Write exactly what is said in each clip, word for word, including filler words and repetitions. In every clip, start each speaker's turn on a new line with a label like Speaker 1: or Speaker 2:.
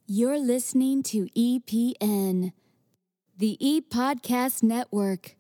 Speaker 1: You're listening to E P N, the E-Podcast Network.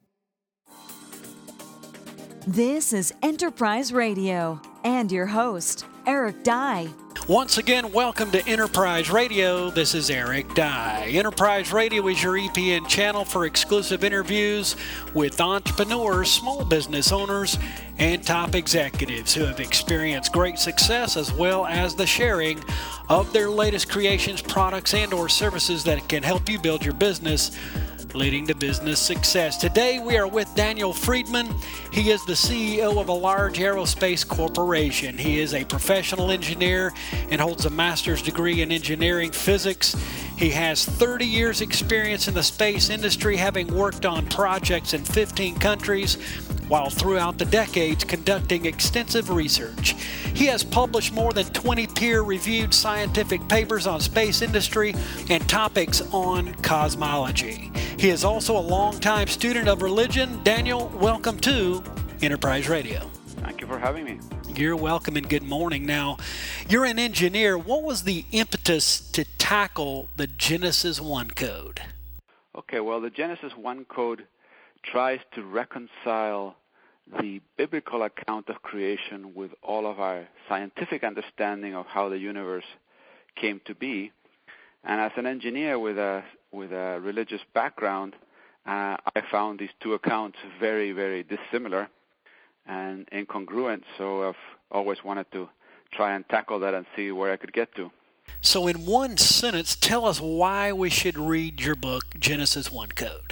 Speaker 2: This is Enterprise Radio and your host, Eric Dye.
Speaker 3: Once again, welcome to Enterprise Radio. This is Eric Dye. Enterprise Radio is your E P N channel for exclusive interviews with entrepreneurs, small business owners, and top executives who have experienced great success, as well as the sharing of their latest creations, products, and or services that can help you build your business, leading to business success. Today we are with Daniel Friedman. He is the C E O of a large aerospace corporation. He is a professional engineer and holds a master's degree in engineering physics. He has thirty years experience in the space industry, having worked on projects in fifteen countries, while throughout the decades conducting extensive research. He has published more than twenty peer-reviewed scientific papers on space industry and topics on cosmology. He is also a longtime student of religion. Daniel, welcome to Enterprise Radio.
Speaker 4: Thank you for having me.
Speaker 3: You're welcome and good morning. Now, you're an engineer. What was the impetus to tackle the Genesis one code?
Speaker 4: Okay, well, the Genesis one code tries to reconcile the biblical account of creation with all of our scientific understanding of how the universe came to be. And as an engineer with a with a religious background, uh, I found these two accounts very, very dissimilar and incongruent. So I've always wanted to try and tackle that and see where I could get to.
Speaker 3: So in one sentence, tell us why we should read your book, Genesis one Code.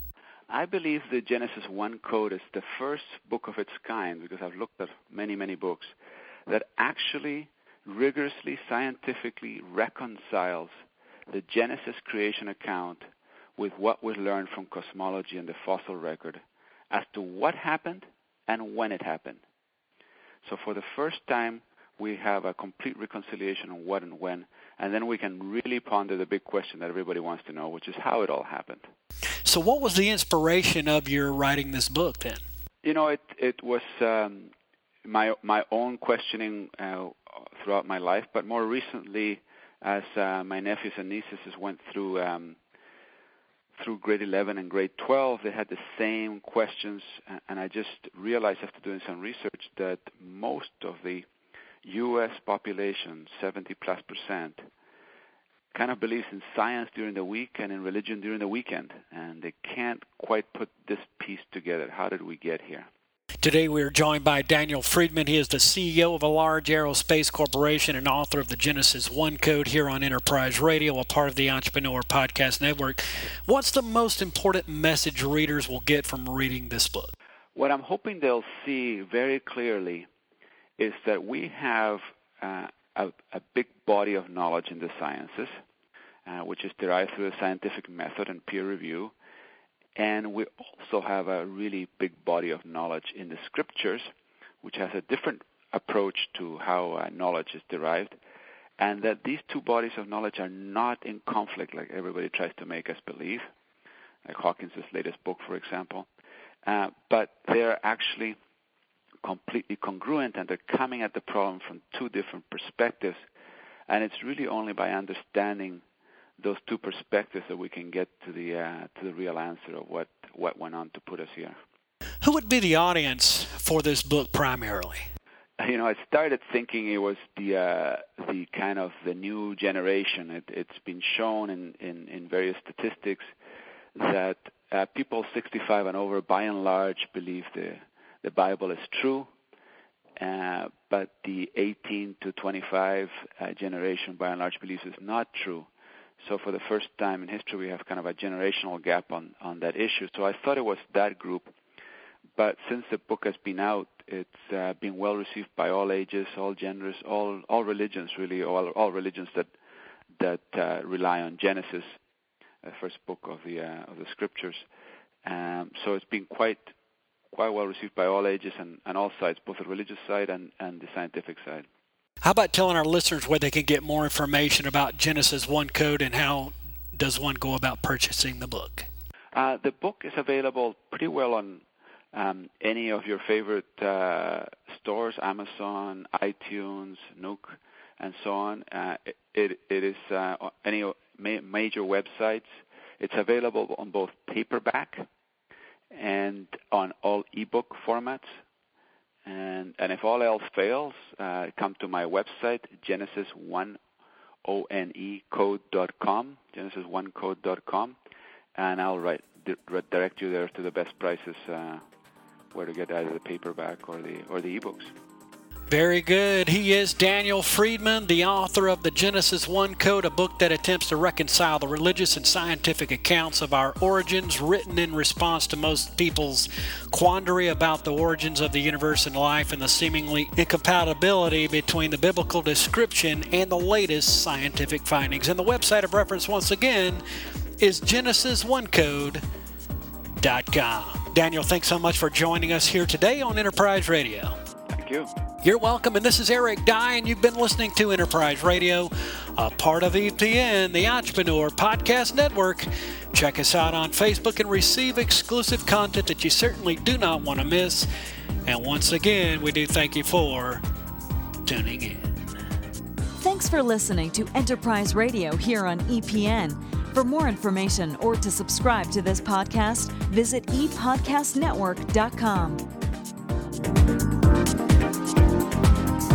Speaker 4: I believe the Genesis one Code is the first book of its kind, because I've looked at many, many books, that actually rigorously, scientifically reconciles the Genesis creation account with what we learned from cosmology and the fossil record as to what happened and when it happened. So for the first time, we have a complete reconciliation on what and when, and then we can really ponder the big question that everybody wants to know, which is how it all happened.
Speaker 3: So what was the inspiration of your writing this book then?
Speaker 4: You know, it it was um, my my own questioning uh, throughout my life, but more recently, as uh, my nephews and nieces went through um, through grade eleven and grade twelve, they had the same questions, and I just realized after doing some research that most of the U S population, seventy plus percent, kind of believes in science during the week and in religion during the weekend, and they can't quite put this piece together. How did we get here?
Speaker 3: Today we are joined by Daniel Friedman. He is the C E O of a large aerospace corporation and author of the Genesis one Code here on Enterprise Radio, a part of the Entrepreneur Podcast Network. What's the most important message readers will get from reading this book?
Speaker 4: What I'm hoping they'll see very clearly is that we have uh, a, a big body of knowledge in the sciences, uh, which is derived through a scientific method and peer review. And we also have a really big body of knowledge in the scriptures, which has a different approach to how uh, knowledge is derived, and that these two bodies of knowledge are not in conflict like everybody tries to make us believe, like Hawkins' latest book, for example, uh, but they're actually completely congruent, and they're coming at the problem from two different perspectives, and it's really only by understanding those two perspectives that we can get to the uh, to the real answer of what, what went on to put us here.
Speaker 3: Who would be the audience for this book primarily?
Speaker 4: You know, I started thinking it was the uh, the kind of the new generation. It, it's been shown in, in, in various statistics that uh, people sixty-five and over, by and large, believe the the Bible is true, uh, but the eighteen to twenty-five uh, generation, by and large, believes it's not true. So for the first time in history, we have kind of a generational gap on, on that issue. So I thought it was that group. But since the book has been out, it's uh, been well received by all ages, all genders, all all religions, really, all all religions that that uh, rely on Genesis, the first book of the uh, of the scriptures. Um, so it's been quite quite well received by all ages and, and all sides, both the religious side and, and the scientific side.
Speaker 3: How about telling our listeners where they can get more information about Genesis one Code, and how does one go about purchasing the book?
Speaker 4: Uh, the book is available pretty well on um, any of your favorite uh, stores, Amazon, iTunes, Nook, and so on. Uh, it, it, it is uh, any ma- major websites. It's available on both paperback and on all ebook formats. And, and if all else fails, uh, come to my website, Genesis one code dot com, Genesis one code dot com, and I'll write, di- direct you there to the best prices uh, where to get either the paperback or the or the ebooks.
Speaker 3: Very good. He is Daniel Friedman, the author of the Genesis one Code, a book that attempts to reconcile the religious and scientific accounts of our origins, written in response to most people's quandary about the origins of the universe and life and the seemingly incompatibility between the biblical description and the latest scientific findings. And the website of reference, once again, is Genesis one code dot com. Daniel, thanks so much for joining us here today on Enterprise Radio.
Speaker 4: Thank you.
Speaker 3: You're welcome, and this is Eric Dye, and you've been listening to Enterprise Radio, a part of E P N, the Entrepreneur Podcast Network. Check us out on Facebook and receive exclusive content that you certainly do not want to miss. And once again, we do thank you for tuning in.
Speaker 2: Thanks for listening to Enterprise Radio here on E P N. For more information or to subscribe to this podcast, visit e podcast network dot com.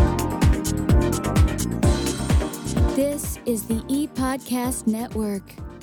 Speaker 1: This is the E-Podcast Network.